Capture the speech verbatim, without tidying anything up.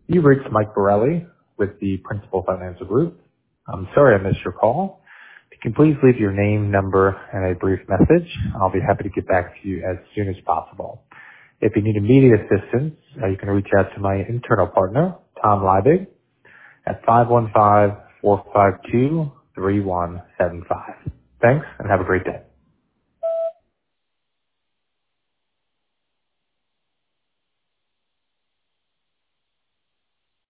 You reached Mike Borelli with the Principal Financial Group. I'm sorry I missed your call. If you can please leave your name, number, and a brief message, I'll be happy to get back to you as soon as possible. If you need immediate assistance, uh, you can reach out to my internal partner, Tom Liebig, at five one five, four five two, three one seven five. Thanks, and have a great day.